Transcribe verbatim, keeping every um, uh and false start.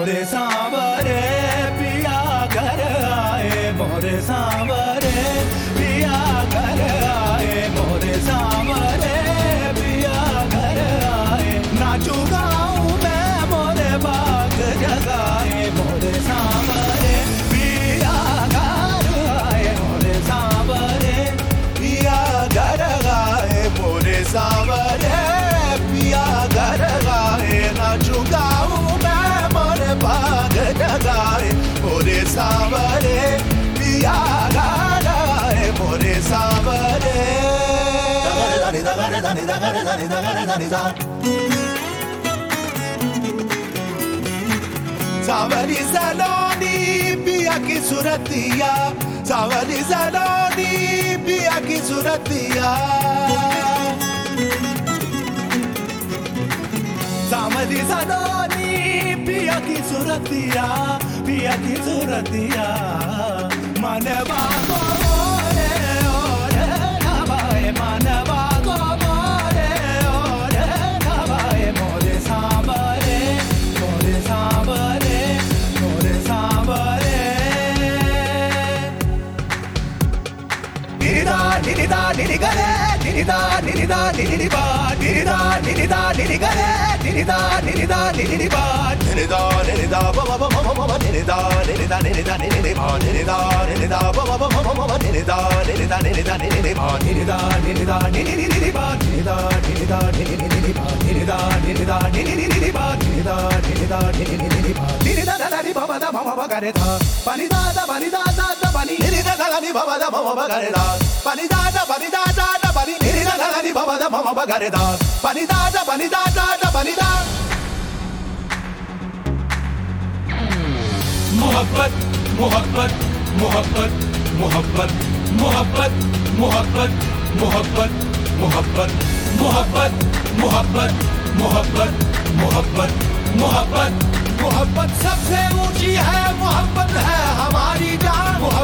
मोरे सांवरे पिया घर आए, मोरे सांवरे पिया घर आए, मोरे सांवरे पिया घर आए। नाचू गाऊं मैं मोरे बाग जगाए, मोरे सांवरे पिया घर आए, मोरे सांवरे पिया घर आए, मोरे सांवरे पिया घर आए। नाचू गाऊं मैं मोरे बाग जगाए, मोरे सांवरे पिया घर आए, मोरे सांवरे। दानी दानी दानी दानी दानी दानी दानी दानी सांवरी सलोनी पिया की सुरतिया, सांवरी सलोनी पिया की सुरतिया। सांवरी सलोनी पिया की सुरतिया, पिया की सुरतिया। मनवा को मोरे ओरे नवाए, मनवा को मोरे ओरे नवाए, मोरे सांवरे मोरे सांवरे मोरे सांवरे। निरिदा निरिदा निरिगरे, निरिदा निरिदा निरिबा, निरिदा निरिदा निरिगरे, निरिदा निरिदा निरिबा, निरिदा निरिदा बाबा बाबा बाबा, निरिदा निरिदा निरिदा निरिबा, निरिदा निरिदा बाबा बाबा बाबा, निरिदा निरिदा निरिदा निरिबा, निरिदा निरिदा निरिबा, निरिदा निरिदा निरिबा, निरिदा निरिदा निरिबा, निरिदा निरिदा निरिबा। निरिदा दानी बाबा दा बाबा करे था, पानी दा दा पानी दा दा दा पानी, निरिदा दानी बाबा दा बाबा करे था, पानी दा दा पानी दा दा दा पानी, निरिदा दानी बाबा दा बाबा करे था, पानी दा दा पानी दा दा दा पानी दा। मोहब्बत मोहब्बत मोहब्बत मोहब्बत मोहब्बत मोहब्बत मोहब्बत मोहब्बत मोहब्बत मोहब्बत मोहब्बत मोहब्बत मोहब्बत मोहब्बत सबसे ऊंची है, मोहब्बत है हमारी जान।